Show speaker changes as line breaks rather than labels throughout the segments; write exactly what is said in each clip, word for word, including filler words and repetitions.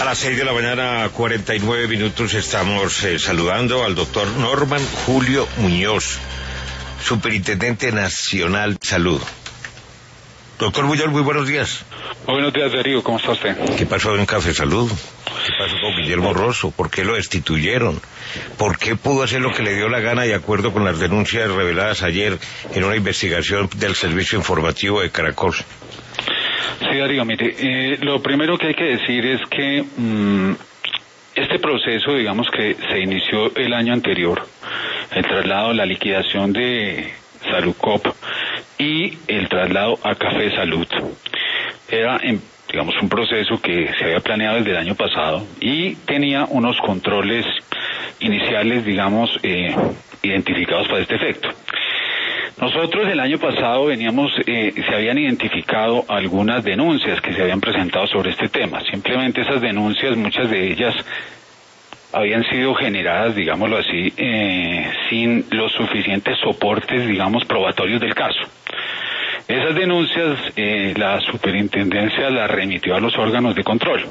A las seis de la mañana, cuarenta y nueve minutos, estamos eh, saludando al doctor Norman Julio Muñoz, Superintendente Nacional de Salud. Doctor Muñoz, muy buenos días.
Muy buenos días, Darío, ¿cómo está usted?
¿Qué pasó en Café Salud? ¿Qué pasó con Guillermo Rosso? ¿Por qué lo destituyeron? ¿Por qué pudo hacer lo que le dio la gana de acuerdo con las denuncias reveladas ayer en una investigación del Servicio Informativo de Caracol?
Sí, Darío, mire, eh, lo primero que hay que decir es que mmm, este proceso, digamos que se inició el año anterior, el traslado, la liquidación de Saludcop y el traslado a Café Salud. Era, digamos, un proceso que se había planeado desde el año pasado y tenía unos controles iniciales, digamos, eh, identificados para este efecto. Nosotros el año pasado veníamos, eh, se habían identificado algunas denuncias que se habían presentado sobre este tema. Simplemente esas denuncias, muchas de ellas habían sido generadas, digámoslo así, eh, sin los suficientes soportes, digamos, probatorios del caso. Esas denuncias eh, la superintendencia las remitió a los órganos de control.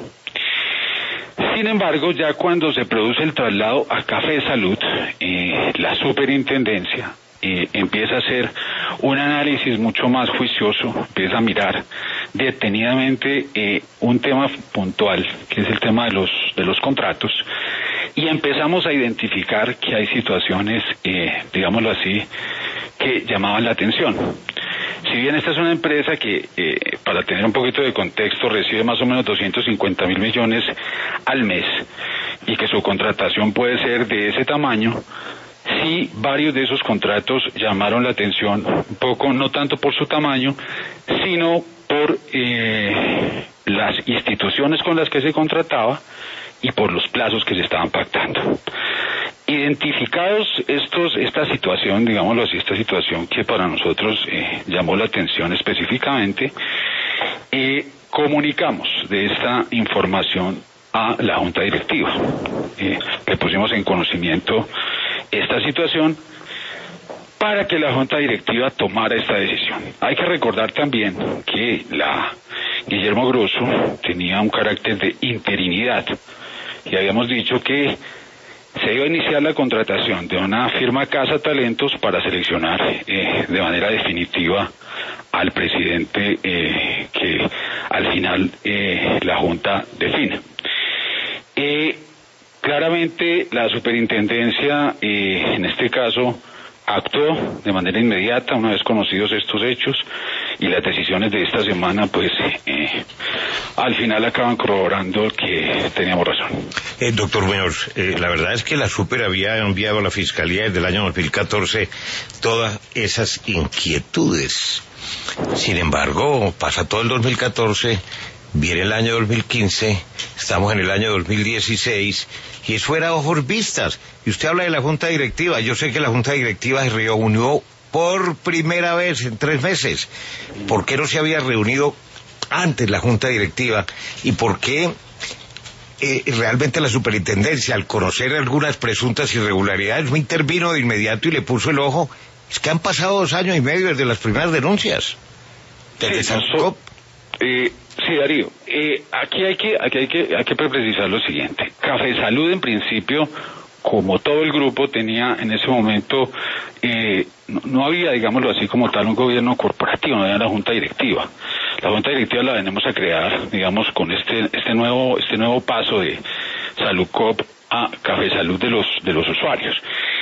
Sin embargo, ya cuando se produce el traslado a Café Salud, eh, la superintendencia eh, empieza a hacer un análisis mucho más juicioso, empieza a mirar detenidamente eh, un tema puntual, que es el tema de los de los contratos, y empezamos a identificar que hay situaciones, eh, digámoslo así, que llamaban la atención. Si bien esta es una empresa que, eh, para tener un poquito de contexto, recibe más o menos doscientos cincuenta mil millones al mes y que su contratación puede ser de ese tamaño, sí, varios de esos contratos llamaron la atención, un poco no tanto por su tamaño, sino por eh, las instituciones con las que se contrataba y por los plazos que se estaban pactando. Identificados estos, esta situación, digámoslo así, esta situación que para nosotros eh, llamó la atención específicamente, eh, comunicamos de esta información a la Junta Directiva. Eh, le pusimos en conocimiento esta situación para que la Junta Directiva tomara esta decisión. Hay que recordar también que la Guillermo Grosso tenía un carácter de interinidad y habíamos dicho que se iba a iniciar la contratación de una firma Casa Talentos para seleccionar eh, de manera definitiva al presidente eh, que al final eh, la Junta define. Eh, claramente la superintendencia eh, en este caso actuó de manera inmediata una vez conocidos estos hechos y las decisiones de esta semana pues eh, al final acaban corroborando que teníamos razón.
Eh, doctor Muñoz, eh, la verdad es que la Super había enviado a la Fiscalía desde el año dos mil catorce todas esas inquietudes. Sin embargo, pasa todo el dos mil catorce, viene el año dos mil quince, estamos en el año dos mil dieciséis y eso era ojos vistas. Y usted habla de la Junta Directiva. Yo sé que la Junta Directiva se reunió por primera vez en tres meses. ¿Por qué no se había reunido antes la Junta Directiva? ¿Y por qué eh, realmente la superintendencia, al conocer algunas presuntas irregularidades, no intervino de inmediato y le puso el ojo? Es que han pasado dos años y medio desde las primeras denuncias. Desde
sí, no, eh, sí, Darío, eh, aquí hay que, aquí hay que, hay que precisar lo siguiente. Café Salud, en principio, como todo el grupo, tenía en ese momento, eh, no, no había, digámoslo así, como tal, un gobierno corporativo, no había la Junta Directiva. La Junta Directiva la venimos a crear, digamos, con este, este nuevo, este nuevo paso de Saludcop a Café Salud de los, de los usuarios.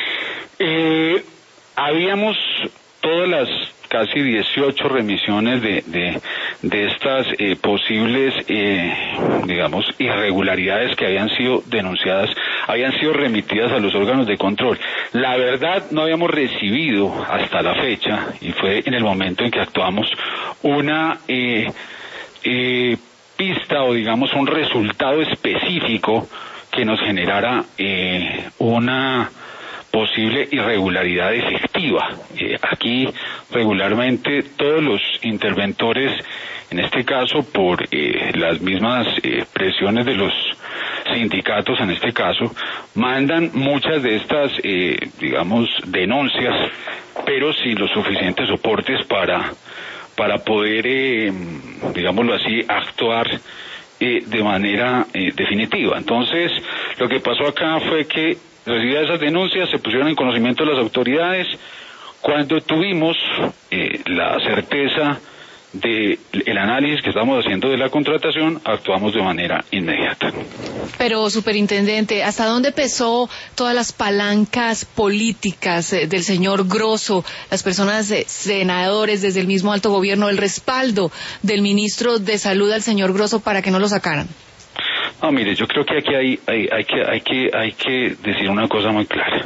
Eh, habíamos todas las casi dieciocho remisiones de, de, de estas eh, posibles, eh, digamos, irregularidades que habían sido denunciadas, habían sido remitidas a los órganos de control. La verdad, no habíamos recibido hasta la fecha, y fue en el momento en que actuamos, una eh, eh, pista o, digamos, un resultado específico que nos generara eh, una posible irregularidad efectiva. Eh, aquí regularmente todos los interventores, en este caso por eh, las mismas eh, presiones de los sindicatos, en este caso, mandan muchas de estas, eh, digamos, denuncias, pero sin los suficientes soportes para, para poder, eh, digámoslo así, actuar eh, de manera eh, definitiva. Entonces, lo que pasó acá fue que recibidas esas denuncias, se pusieron en conocimiento de las autoridades. Cuando tuvimos eh, la certeza de el análisis que estamos haciendo de la contratación, actuamos de manera inmediata.
Pero, superintendente, ¿hasta dónde pesó todas las palancas políticas eh, del señor Grosso, las personas, eh, senadores desde el mismo alto gobierno, el respaldo del ministro de Salud al señor Grosso para que no lo sacaran?
No, mire, yo creo que aquí hay, hay, hay que, hay que, hay que decir una cosa muy clara.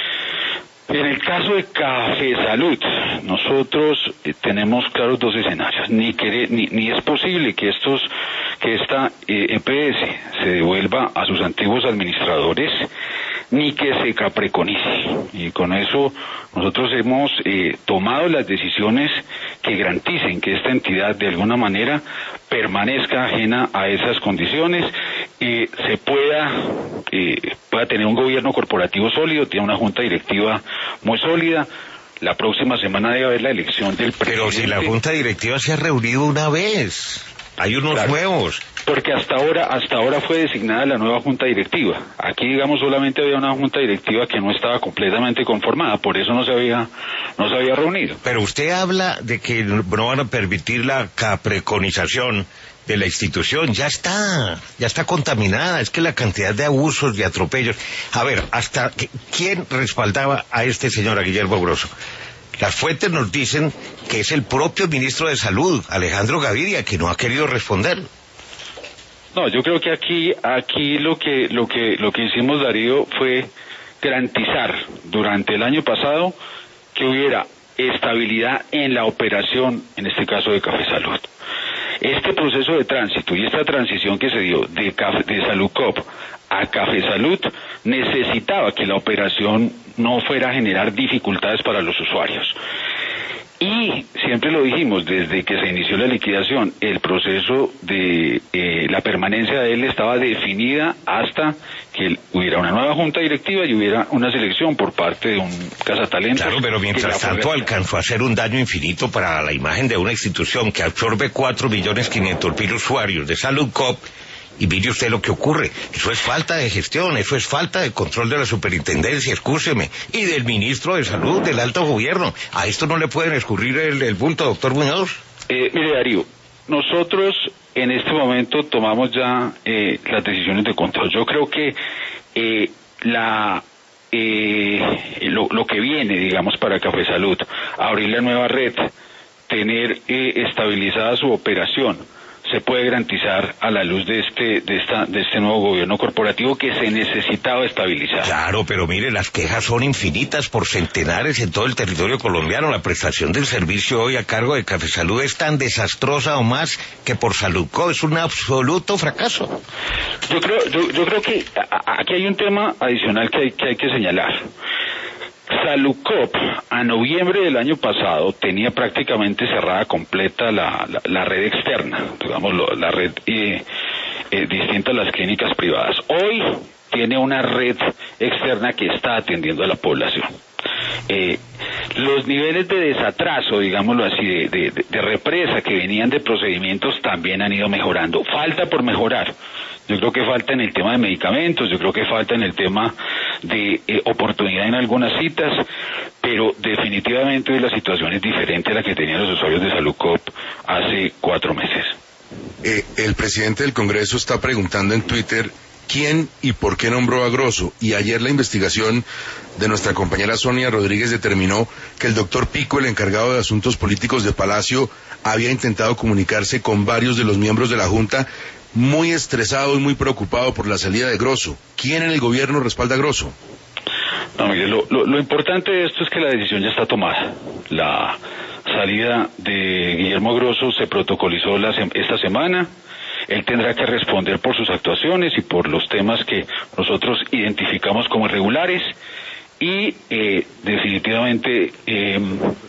En el caso de Café Salud, nosotros eh, tenemos claros dos escenarios. Ni, querer, ni, ni es posible que estos, que esta eh, E P S se devuelva a sus antiguos administradores, ni que se capreconice. Y con eso nosotros hemos eh, tomado las decisiones que garanticen que esta entidad de alguna manera permanezca ajena a esas condiciones, eh, se pueda, eh, pueda tener un gobierno corporativo sólido, tiene una junta directiva muy sólida. La próxima semana debe haber la elección del presidente.
Pero si la junta directiva se ha reunido una vez, hay unos claro, nuevos.
Porque hasta ahora, hasta ahora fue designada la nueva junta directiva. Aquí, digamos, solamente había una junta directiva que no estaba completamente conformada, por eso no se había, no se había reunido.
Pero usted habla de que no van a permitir la capreconización de la institución. Ya está, ya está contaminada. Es que la cantidad de abusos, de atropellos. A ver, hasta que, ¿quién respaldaba a este señor, a Guillermo Grosso? Las fuentes nos dicen que es el propio ministro de Salud, Alejandro Gaviria, que no ha querido responder.
No, yo creo que aquí, aquí lo que, lo que, lo que hicimos, Darío, fue garantizar durante el año pasado que hubiera estabilidad en la operación, en este caso de Café Salud. Este proceso de tránsito y esta transición que se dio de, Café, de Saludcop a Café Salud necesitaba que la operación no fuera a generar dificultades para los usuarios. Y siempre lo dijimos, desde que se inició la liquidación, el proceso de eh, la permanencia de él estaba definida hasta que hubiera una nueva junta directiva y hubiera una selección por parte de un cazatalentos.
Claro, pero mientras tanto alcanzó a hacer un daño infinito para la imagen de una institución que absorbe cuatro millones quinientos mil usuarios de Saludcop. Y mire usted lo que ocurre, eso es falta de gestión, eso es falta de control de la superintendencia, excúseme, y del ministro de Salud, del alto gobierno. ¿A esto no le pueden escurrir el, el bulto, doctor Muñoz?
Eh, mire, Darío, nosotros en este momento tomamos ya eh, las decisiones de control. Yo creo que eh, la eh, lo, lo que viene, digamos, para Café Salud, abrir la nueva red, tener eh, estabilizada su operación, se puede garantizar a la luz de este de esta de este nuevo gobierno corporativo que se necesitaba estabilizar.
Claro, pero mire, las quejas son infinitas por centenares en todo el territorio colombiano. La prestación del servicio hoy a cargo de Café Salud es tan desastrosa o más que por Saludcop, es un absoluto fracaso.
Yo creo yo, yo creo que a, aquí hay un tema adicional que hay que hay que señalar. Saludcop a noviembre del año pasado tenía prácticamente cerrada completa la, la, la red externa, digamos lo, la red eh, eh, distinta a las clínicas privadas. Hoy tiene una red externa que está atendiendo a la población. Eh, los niveles de desatraso, digámoslo así, de, de, de represa que venían de procedimientos también han ido mejorando. Falta por mejorar. Yo creo que falta en el tema de medicamentos, yo creo que falta en el tema de eh, oportunidad en algunas citas, pero definitivamente hoy la situación es diferente a la que tenían los usuarios de Saludcop hace cuatro meses.
Eh, el presidente del Congreso está preguntando en Twitter quién y por qué nombró a Grosso, y ayer la investigación de nuestra compañera Sonia Rodríguez determinó que el doctor Pico, el encargado de asuntos políticos de Palacio, había intentado comunicarse con varios de los miembros de la Junta, muy estresado y muy preocupado por la salida de Grosso. ¿Quién en el gobierno respalda a Grosso?
No, mire, lo, lo, lo importante de esto es que la decisión ya está tomada. La salida de Guillermo Grosso se protocolizó la, esta semana. Él tendrá que responder por sus actuaciones y por los temas que nosotros identificamos como irregulares y eh, definitivamente eh,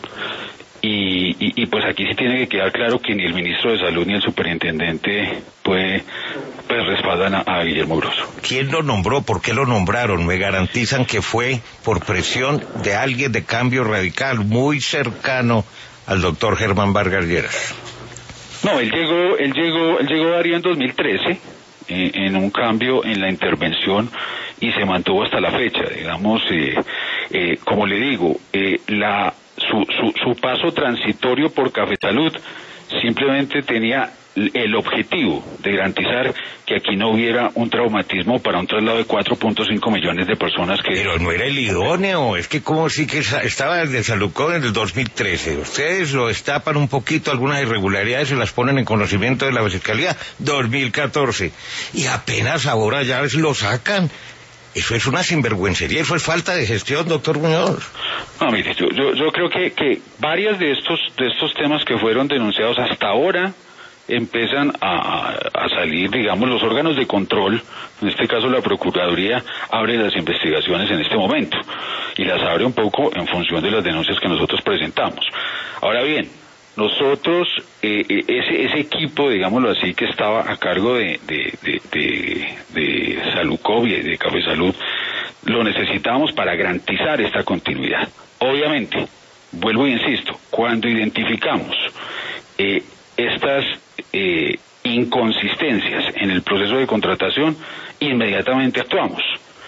y, y, y pues aquí sí tiene que quedar claro que ni el ministro de Salud ni el superintendente puede, pues respaldan a, a Guillermo Grosso.
¿Quién lo nombró? ¿Por qué lo nombraron? Me garantizan que fue por presión de alguien de Cambio Radical muy cercano al doctor Germán Vargas Lleras.
No, él llegó, él llegó, él llegó Darío en dos mil trece, eh, en un cambio en la intervención y se mantuvo hasta la fecha, digamos, eh, eh, como le digo, eh, la su, su, su paso transitorio por Cafesalud simplemente tenía el objetivo de garantizar que aquí no hubiera un traumatismo para un traslado de cuatro punto cinco millones de personas que...
Pero no era el idóneo, es que como sí que estaba desde Salucó en el dos mil trece. Ustedes lo destapan un poquito, algunas irregularidades se las ponen en conocimiento de la Fiscalía, dos mil catorce. Y apenas ahora ya lo sacan. Eso es una sinvergüencería, eso es falta de gestión, doctor Muñoz.
No, mire, yo, yo, yo creo que, que varios de estos, de estos temas que fueron denunciados hasta ahora empiezan a, a salir, digamos, los órganos de control, en este caso la Procuraduría, abre las investigaciones en este momento, y las abre un poco en función de las denuncias que nosotros presentamos. Ahora bien, nosotros, eh, ese, ese equipo, digámoslo así, que estaba a cargo de, de, de, de, de Salucó y de Cafesalud, lo necesitamos para garantizar esta continuidad. Obviamente, vuelvo e insisto, cuando identificamos eh, estas eh, inconsistencias en el proceso de contratación, inmediatamente actuamos.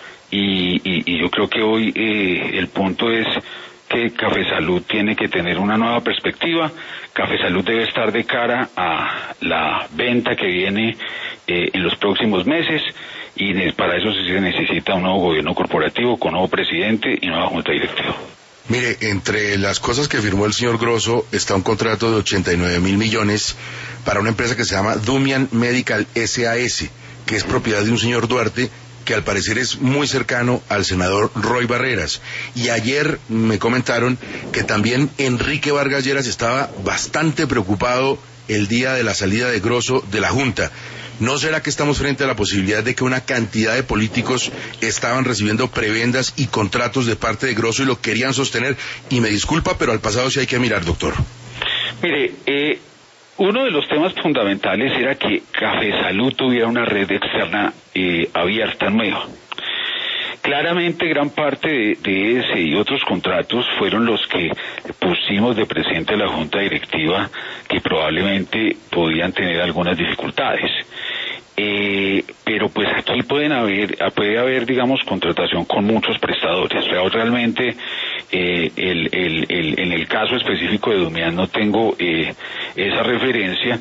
Y, y, y yo creo que hoy eh, el punto es que Cafesalud tiene que tener una nueva perspectiva. Cafesalud debe estar de cara a la venta que viene eh, en los próximos meses, y para eso se necesita un nuevo gobierno corporativo con nuevo presidente y nueva junta directiva.
Mire, entre las cosas que firmó el señor Grosso está un contrato de ochenta y nueve mil millones para una empresa que se llama Dumian Medical S A S, que es propiedad de un señor Duarte, que al parecer es muy cercano al senador Roy Barreras. Y ayer me comentaron que también Enrique Vargas Lleras estaba bastante preocupado el día de la salida de Grosso de la Junta. ¿No será que estamos frente a la posibilidad de que una cantidad de políticos estaban recibiendo prebendas y contratos de parte de Grosso y lo querían sostener? Y me disculpa, pero al pasado sí hay que mirar, doctor.
Mire, eh, uno de los temas fundamentales era que Cafesalud tuviera una red externa eh, abierta, nueva. Claramente gran parte de, de ese y otros contratos fueron los que pusimos de presente a la Junta Directiva, que probablemente podían tener algunas dificultades. Eh, pero pues aquí pueden haber, puede haber, digamos, contratación con muchos prestadores. Realmente, eh, el, el, el, en el caso específico de Dumian no tengo eh, esa referencia,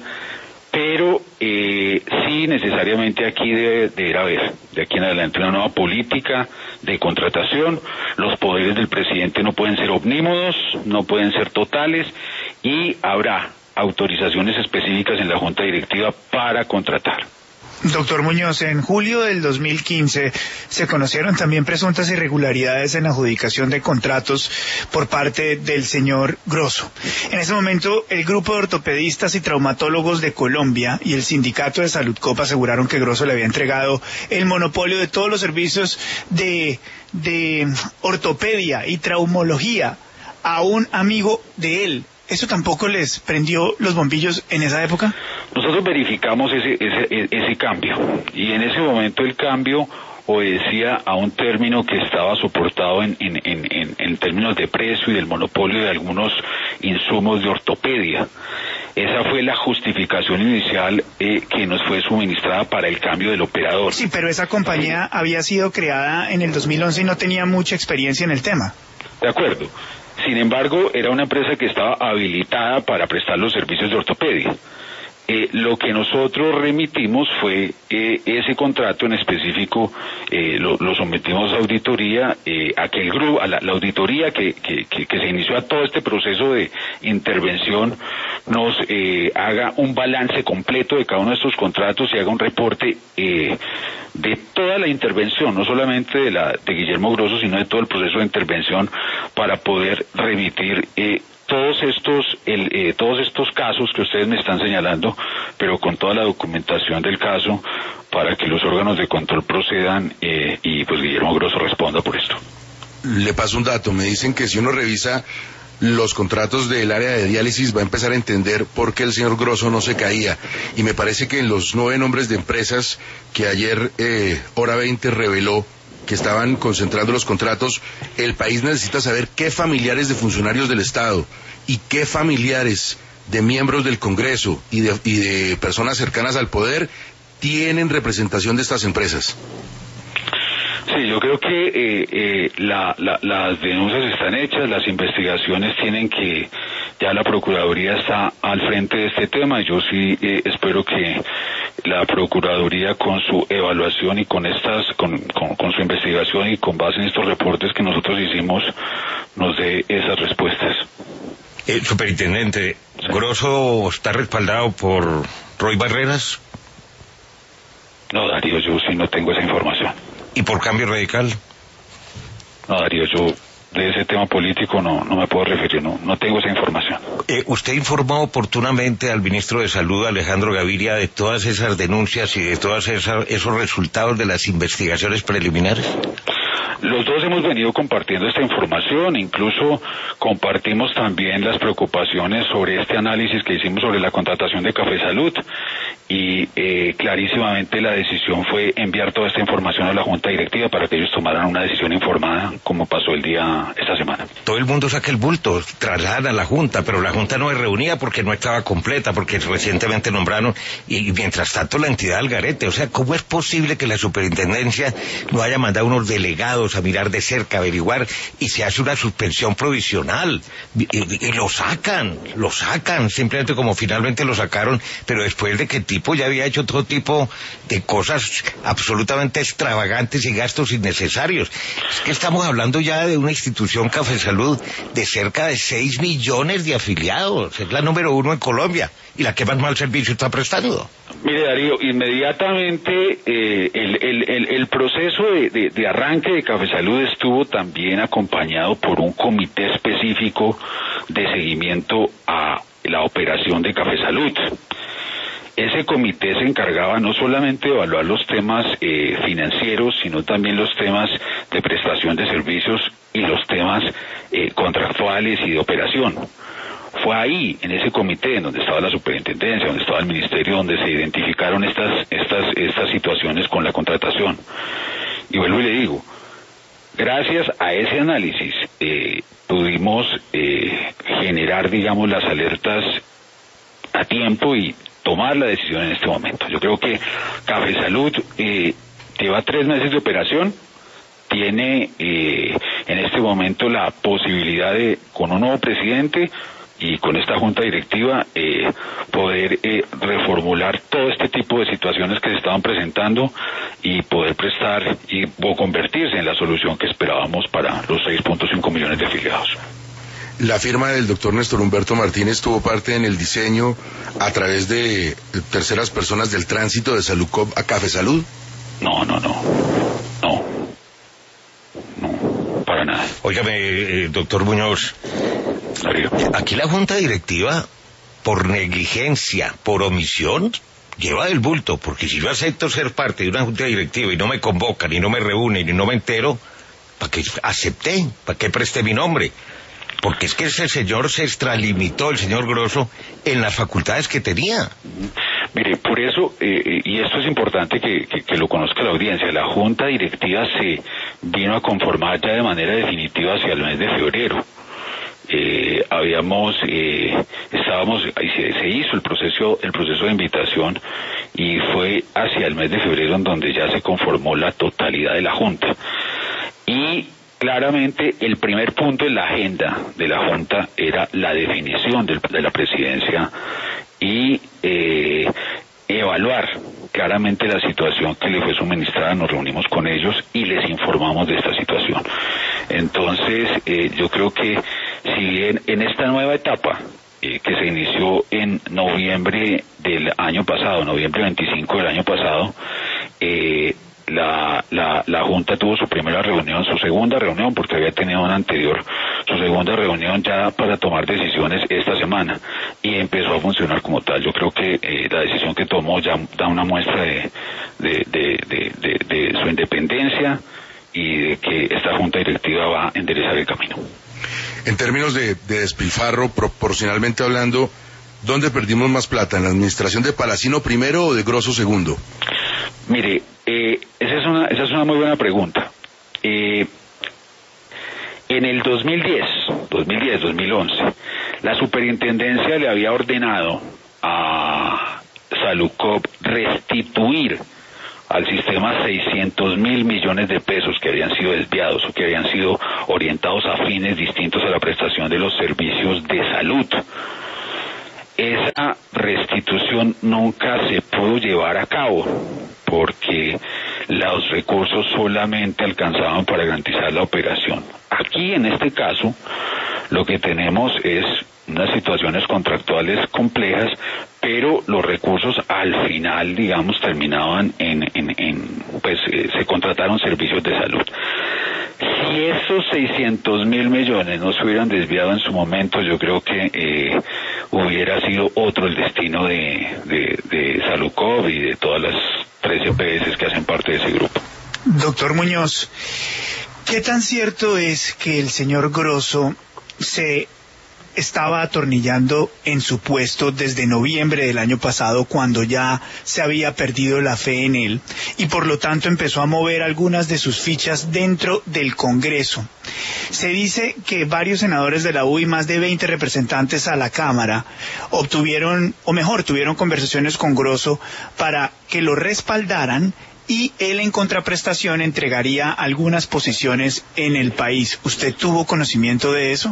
pero eh, sí necesariamente aquí debe, debe haber, de aquí en adelante, una nueva política de contratación. Los poderes del presidente no pueden ser omnímodos, no pueden ser totales, y habrá autorizaciones específicas en la Junta Directiva para contratar.
Doctor Muñoz, en julio del dos mil quince se conocieron también presuntas irregularidades en la adjudicación de contratos por parte del señor Grosso. En ese momento, el grupo de ortopedistas y traumatólogos de Colombia y el sindicato de Saludcop aseguraron que Grosso le había entregado el monopolio de todos los servicios de, de ortopedia y traumología a un amigo de él. ¿Eso tampoco les prendió los bombillos en esa época?
Nosotros verificamos ese, ese, ese cambio, y en ese momento el cambio obedecía a un término que estaba soportado en, en, en, en términos de precio y del monopolio de algunos insumos de ortopedia. Esa fue la justificación inicial eh, que nos fue suministrada para el cambio del operador.
Sí, pero esa compañía había sido creada en el dos mil once y no tenía mucha experiencia en el tema.
De acuerdo. Sin embargo, era una empresa que estaba habilitada para prestar los servicios de ortopedia. Eh, lo que nosotros remitimos fue eh, ese contrato en específico, eh, lo, lo sometimos a auditoría, eh, a que el grupo, a la, la auditoría que, que, que, que se inició a todo este proceso de intervención, nos eh, haga un balance completo de cada uno de estos contratos y haga un reporte eh, de toda la intervención, no solamente de la de Guillermo Grosso, sino de todo el proceso de intervención, para poder remitir eh, todos estos el, eh, todos estos casos que ustedes me están señalando, pero con toda la documentación del caso, para que los órganos de control procedan eh, y pues Guillermo Grosso responda por esto.
Le paso un dato, me dicen que si uno revisa los contratos del área de diálisis va a empezar a entender por qué el señor Grosso no se caía, y me parece que en los nueve nombres de empresas que ayer eh, Hora veinte reveló que estaban concentrando los contratos, el país necesita saber qué familiares de funcionarios del Estado y qué familiares de miembros del Congreso y de, y de personas cercanas al poder tienen representación de estas empresas?
Sí, yo creo que eh, eh, la, la, las denuncias están hechas, las investigaciones tienen que, ya la Procuraduría está al frente de este tema, yo sí eh, espero que la Procuraduría con su evaluación y con estas, con, con, con su investigación y con base en estos reportes que nosotros hicimos, nos dé esas respuestas.
Eh, superintendente, sí. ¿Grosso está respaldado por Roy Barreras?
No, Darío, yo sí no tengo esa información.
¿Y por Cambio Radical?
No, Darío, yo de ese tema político no, no me puedo referir, no, no tengo esa información.
Eh, ¿Usted informó oportunamente al ministro de Salud, Alejandro Gaviria, de todas esas denuncias y de todos esos resultados de las investigaciones preliminares?
Los dos hemos venido compartiendo esta información, incluso compartimos también las preocupaciones sobre este análisis que hicimos sobre la contratación de Café Salud y eh, clarísimamente la decisión fue enviar toda esta información a la Junta Directiva para que ellos tomaran una decisión informada como pasó el día esta semana.
Todo el mundo saca el bulto, trasladan a la Junta, pero la Junta no se reunía porque no estaba completa, porque recientemente nombraron y mientras tanto la entidad al garete. O sea, ¿cómo es posible que la superintendencia no haya mandado unos delegados a mirar de cerca, averiguar, y se hace una suspensión provisional y, y, y lo sacan, lo sacan, simplemente como finalmente lo sacaron, pero después de que el tipo ya había hecho todo tipo de cosas absolutamente extravagantes y gastos innecesarios? Es que estamos hablando ya de una institución, Café Salud, de cerca de seis millones de afiliados, es la número uno en Colombia y la que más mal servicio está prestando.
Mire, Darío, inmediatamente eh, el, el, el, el proceso de, de, de arranque de Café Salud estuvo también acompañado por un comité específico de seguimiento a la operación de Café Salud. Ese comité se encargaba no solamente de evaluar los temas eh, financieros, sino también los temas de prestación de servicios y los temas eh, contractuales y de operación. Fue ahí, en ese comité, en donde estaba la superintendencia, donde estaba el ministerio, donde se identificaron estas, estas, estas situaciones con la contratación. Y vuelvo y le digo, gracias a ese análisis eh, pudimos eh, generar, digamos, las alertas a tiempo y tomar la decisión en este momento. Yo creo que Café Salud eh, lleva tres meses de operación, tiene eh, en este momento la posibilidad de, con un nuevo presidente y con esta junta directiva, eh, poder eh, reformular todo este tipo de situaciones que se estaban presentando y poder prestar y o convertirse en la solución que esperábamos para los seis punto cinco millones de afiliados.
La firma del doctor Néstor Humberto Martínez tuvo parte en el diseño a través de terceras personas del tránsito de Saludcop a Café Salud.
No, no, no, no, no, para nada.
Óigame, eh, doctor Muñoz, aquí la junta directiva, por negligencia, por omisión, lleva del bulto, porque si yo acepto ser parte de una junta directiva y no me convocan, y no me reúnen, y no me entero, ¿para qué acepté? ¿Para qué presté mi nombre? Porque es que ese señor se extralimitó, el señor Grosso, en las facultades que tenía.
Mire, por eso, eh, y esto es importante que, que, que lo conozca la audiencia, la junta directiva se vino a conformar ya de manera definitiva hacia el mes de febrero. Eh, habíamos, eh, estábamos, se, se hizo el proceso, el proceso de invitación y fue hacia el mes de febrero en donde ya se conformó la totalidad de la junta. Y claramente el primer punto en la agenda de la junta era la definición del, de la presidencia y eh, evaluar claramente la situación que le fue suministrada. Nos reunimos con ellos y les informamos de esta situación. Entonces, eh, yo creo que si bien en esta nueva etapa eh, que se inició en noviembre del año pasado, noviembre veinticinco del año pasado, eh, la, la, la Junta tuvo su primera reunión, su segunda reunión, porque había tenido una anterior, su segunda reunión ya para tomar decisiones esta semana, y empezó a funcionar como tal. Yo creo que eh, la decisión que tomó ya da una muestra de, de, de, de, de, de su independencia y de que esta junta directiva va a enderezar el camino.
En términos de, de despilfarro, proporcionalmente hablando, ¿dónde perdimos más plata? ¿En la administración de Palacino primero o de Grosso segundo?
Mire, eh, esa es una esa es una muy buena pregunta. Eh, en el dos mil diez, dos mil once, la superintendencia le había ordenado a Salucop restituir al sistema seiscientos mil millones de pesos que habían sido desviados o que habían sido orientados a fines distintos a la prestación de los servicios de salud. Esa restitución nunca se pudo llevar a cabo porque los recursos solamente alcanzaban para garantizar la operación. Aquí, en este caso, lo que tenemos es unas situaciones contractuales complejas, pero los recursos al final, digamos, terminaban en, en, en pues eh, se contrataron servicios de salud. Si esos seiscientos mil millones no se hubieran desviado en su momento, yo creo que eh, hubiera sido otro el destino de, de, de Salucop y de todas las tres E P S que hacen parte de ese grupo.
Doctor Muñoz, ¿qué tan cierto es que el señor Grosso se estaba atornillando en su puesto desde noviembre del año pasado, cuando ya se había perdido la fe en él, y por lo tanto empezó a mover algunas de sus fichas dentro del Congreso? Se dice que varios senadores de la U y más de veinte representantes a la Cámara obtuvieron, o mejor, tuvieron conversaciones con Grosso para que lo respaldaran, y él en contraprestación entregaría algunas posiciones en el país. ¿Usted tuvo conocimiento de eso?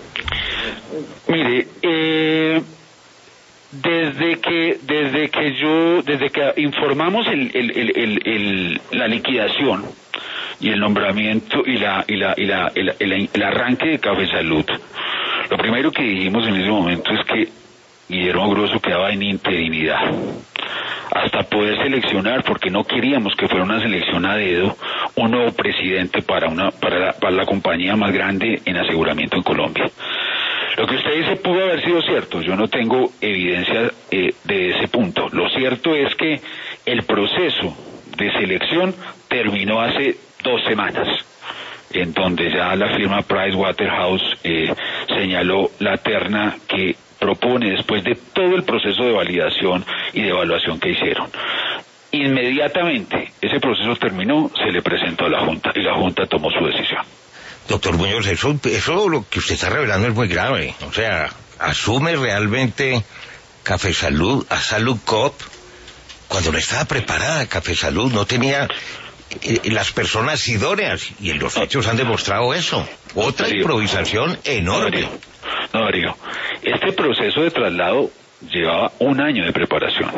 Mire, eh, desde que desde que yo desde que informamos el, el, el, el, el, la liquidación y el nombramiento y la y la y la el, el, el arranque de Café Salud, lo primero que dijimos en ese momento es que Guillermo Grosso quedaba en interinidad hasta poder seleccionar, porque no queríamos que fuera una selección a dedo, un nuevo presidente para una para la, para la compañía más grande en aseguramiento en Colombia. Lo que usted dice pudo haber sido cierto, yo no tengo evidencia eh, de ese punto. Lo cierto es que el proceso de selección terminó hace dos semanas, en donde ya la firma Pricewaterhouse eh, señaló la terna que propone después de todo el proceso de validación y de evaluación que hicieron. Inmediatamente ese proceso terminó, se le presentó a la Junta y la Junta tomó su decisión.
Doctor Muñoz, eso, eso lo que usted está revelando es muy grave. O sea, asume realmente Café Salud a Salucop cuando no estaba preparada. Café Salud no tenía eh, las personas idóneas, y los hechos han demostrado eso. Otra
Darío,
improvisación enorme.
No, Darío, no, Darío, este proceso de traslado llevaba un año de preparación.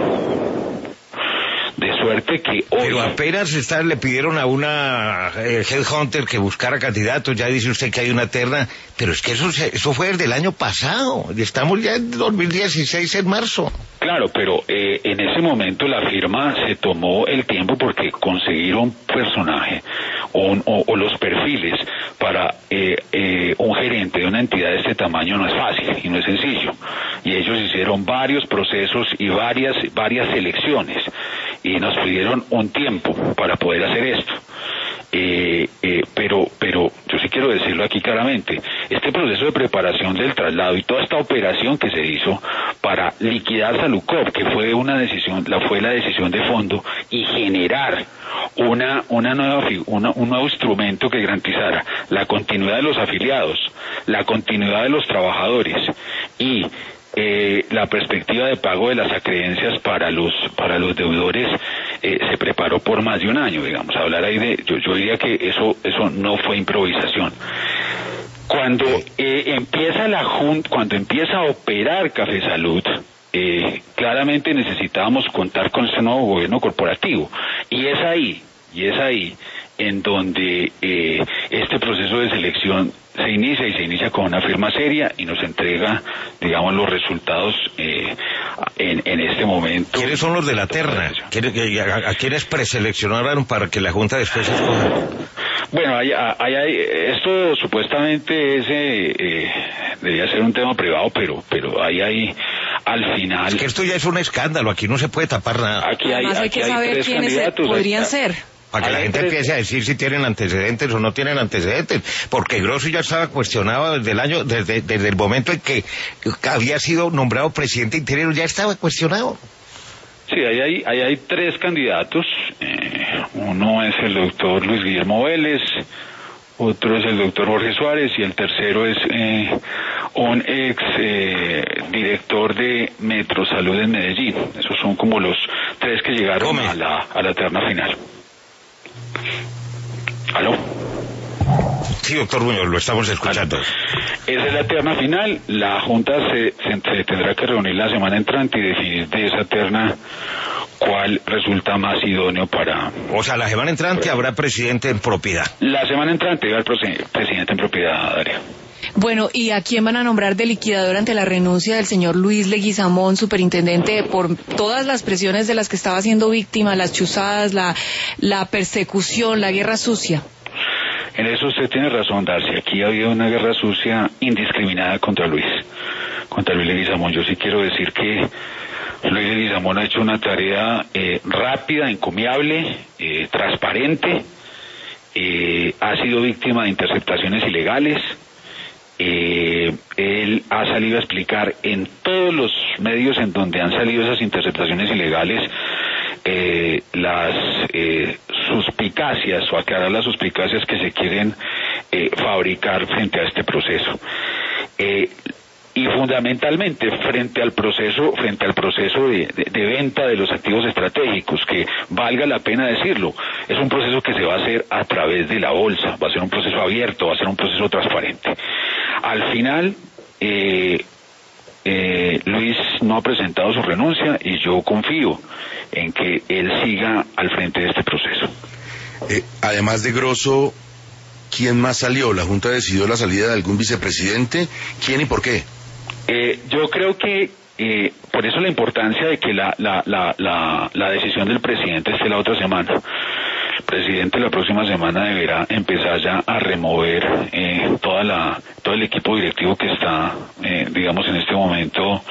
De suerte que hoy...
Pero apenas está, le pidieron a una eh, headhunter que buscara candidatos, ya dice usted que hay una terna, pero es que eso eso fue desde el año pasado, estamos ya en dos mil dieciséis, en marzo.
Claro, pero eh, en ese momento la firma se tomó el tiempo porque conseguir un personaje o, un, o, o los perfiles para eh, eh, un gerente de una entidad de este tamaño no es fácil y no es sencillo. Y ellos hicieron varios procesos y varias varias selecciones y nos pidieron un tiempo para poder hacer esto. Eh, eh, pero pero yo sí quiero decirlo aquí claramente, este proceso de preparación del traslado y toda esta operación que se hizo para liquidar Salucop, que fue una decisión, la fue la decisión de fondo, y generar una una nueva una, un nuevo instrumento que garantizara la continuidad de los afiliados, la continuidad de los trabajadores y Eh, la perspectiva de pago de las acreencias para los para los deudores eh, se preparó por más de un año, digamos. Hablar ahí de, yo, yo diría que eso eso no fue improvisación. Cuando eh, empieza la junta, cuando empieza a operar Café Salud, eh, claramente necesitábamos contar con ese nuevo gobierno corporativo, y es ahí y es ahí en donde eh, este proceso de selección se inicia y se inicia con una firma seria y nos entrega, digamos, los resultados eh, en, en este momento.
¿Quiénes son los de la terna? ¿A, a quiénes preseleccionaron para que la Junta después escoja?
Bueno, hay, hay, hay, esto supuestamente es, eh, eh, debería ser un tema privado, pero pero ahí hay, al final...
Es que esto ya es un escándalo, aquí no se puede tapar nada.
Aquí hay,
Además hay
aquí
que
hay
saber
tres
quiénes
candidatos.
podrían
Ahí,
ser.
Para que la gente empiece a decir si tienen antecedentes o no tienen antecedentes, porque Grosso ya estaba cuestionado desde el año, desde, desde el momento en que había sido nombrado presidente interino, ya estaba cuestionado.
Sí, ahí hay, ahí hay tres candidatos. Eh, uno es el doctor Luis Guillermo Vélez, otro es el doctor Jorge Suárez y el tercero es eh, un ex eh, director de Metrosalud en Medellín. Esos son como los tres que llegaron a la, a la terna final. ¿Aló?
Sí, doctor Muñoz, lo estamos escuchando.
Esa es la terna final. La Junta se, se, se tendrá que reunir la semana entrante y definir de esa terna cuál resulta más idóneo para...
O sea, la semana entrante habrá presidente en propiedad.
La semana entrante habrá presidente en propiedad, Darío.
Bueno, ¿y a quién van a nombrar de liquidador ante la renuncia del señor Luis Leguizamón, superintendente, por todas las presiones de las que estaba siendo víctima, las chuzadas, la, la persecución, la guerra sucia?
En eso usted tiene razón, Darcy. Aquí había una guerra sucia indiscriminada contra Luis, contra Luis Leguizamón. Yo sí quiero decir que Luis Leguizamón ha hecho una tarea eh, rápida, encomiable, eh, transparente, eh, ha sido víctima de interceptaciones ilegales. Eh, él ha salido a explicar en todos los medios en donde han salido esas interceptaciones ilegales eh, las eh, suspicacias o aclarar las suspicacias que se quieren eh, fabricar frente a este proceso. Eh, y fundamentalmente frente al proceso, frente al proceso de, de, de venta de los activos estratégicos, que valga la pena decirlo, es un proceso que se va a hacer a través de la bolsa, va a ser un proceso abierto, va a ser un proceso transparente. Al final, eh, eh, Luis no ha presentado su renuncia y yo confío en que él siga al frente de este proceso.
Eh, además de Grosso, ¿quién más salió? ¿La Junta decidió la salida de algún vicepresidente? ¿Quién y por qué?
Eh, yo creo que eh, por eso la importancia de que la, la, la, la, la decisión del presidente esté la otra semana. El presidente la próxima semana deberá empezar ya a remover eh, toda la, todo el equipo directivo que está, eh, digamos, en este momento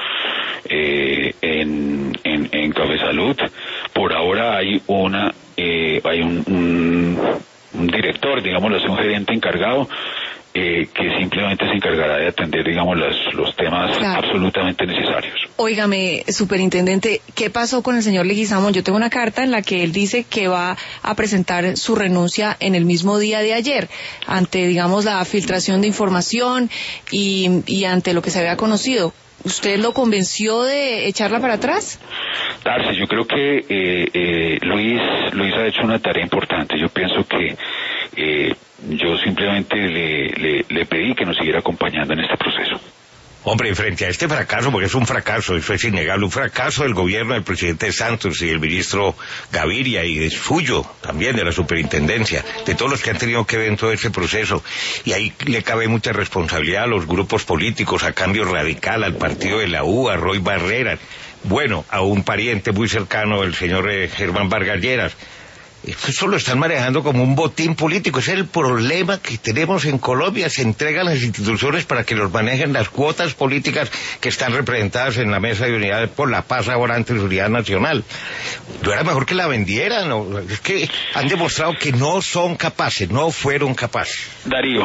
eh, en, en, en Cafesalud. Por ahora hay una, eh, hay un, un, un director, digámoslo así, un gerente encargado. Eh, que simplemente se encargará de atender, digamos, los, los temas claro. absolutamente necesarios.
Óigame, superintendente, ¿qué pasó con el señor Leguizamón? Yo tengo una carta en la que él dice que va a presentar su renuncia en el mismo día de ayer, ante, digamos, la filtración de información y, y ante lo que se había conocido. ¿Usted lo convenció de echarla para atrás?
Darcy, yo creo que eh, eh, Luis, Luis ha hecho una tarea importante. Yo pienso que eh, yo simplemente le, le, le pedí que nos siguiera acompañando en este proceso.
Hombre, frente a este fracaso, porque es un fracaso, eso es innegable, un fracaso del gobierno del presidente Santos y del ministro Gaviria y de suyo, también de la superintendencia, de todos los que han tenido que ver en todo este proceso. Y ahí le cabe mucha responsabilidad a los grupos políticos, a Cambio Radical, al partido de la U, a Roy Barreras, bueno, a un pariente muy cercano, el señor eh, Germán Vargas Lleras. Eso lo están manejando como un botín político. Ese es el problema que tenemos en Colombia. Se entregan las instituciones para que los manejen las cuotas políticas que están representadas en la Mesa de Unidad por la Paz ahora ante la Unidad Nacional. No era mejor que la vendieran. ¿No? Es que han demostrado que no son capaces, no fueron capaces.
Darío,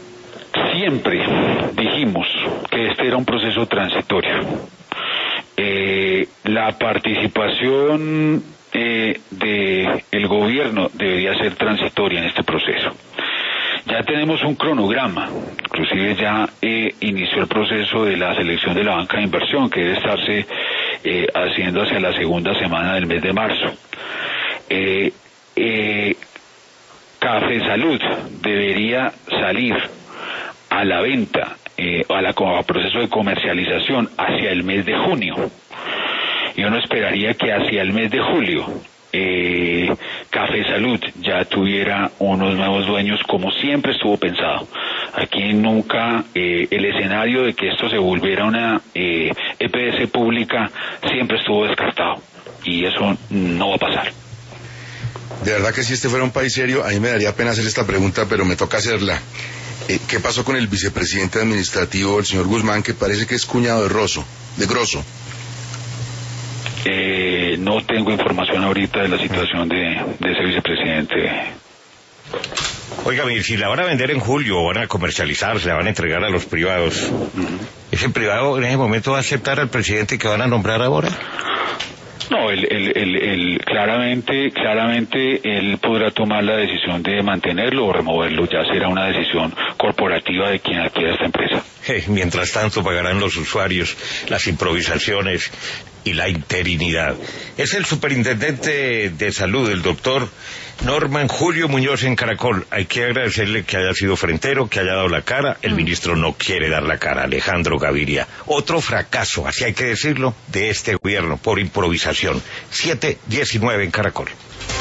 siempre dijimos que este era un proceso transitorio. Eh, la participación Eh, de el gobierno debería ser transitoria en este proceso. Ya tenemos un cronograma, inclusive ya eh, inició el proceso de la selección de la banca de inversión que debe estarse eh, haciendo hacia la segunda semana del mes de marzo. Eh, eh, Cafesalud debería salir a la venta, eh, a la a proceso de comercialización hacia el mes de junio. Yo no esperaría que hacia el mes de julio eh, Cafesalud ya tuviera unos nuevos dueños como siempre estuvo pensado. Aquí nunca eh, el escenario de que esto se volviera una eh, E P S pública siempre estuvo descartado y eso no va a pasar.
De verdad que si este fuera un país serio, a mí me daría pena hacer esta pregunta, pero me toca hacerla. Eh, ¿Qué pasó con el vicepresidente administrativo, el señor Guzmán, que parece que es cuñado de Grosso, de Grosso?
Eh, no tengo información ahorita de la situación de, de ese vicepresidente.
Oiga, si la van a vender en julio o van a comercializar, se la van a entregar a los privados, uh-huh. ¿Ese privado en ese momento va a aceptar al presidente que van a nombrar ahora?
No, el, el, el, el, claramente, claramente él podrá tomar la decisión de mantenerlo o removerlo, ya será una decisión corporativa de quien adquiera esta empresa.
Eh, mientras tanto pagarán los usuarios las improvisaciones y la interinidad. Es el superintendente de salud, el doctor Norman Julio Muñoz en Caracol. Hay que agradecerle que haya sido frentero, que haya dado la cara. El mm. ministro no quiere dar la cara, Alejandro Gaviria. Otro fracaso, así hay que decirlo, de este gobierno por improvisación. siete diecinueve en Caracol.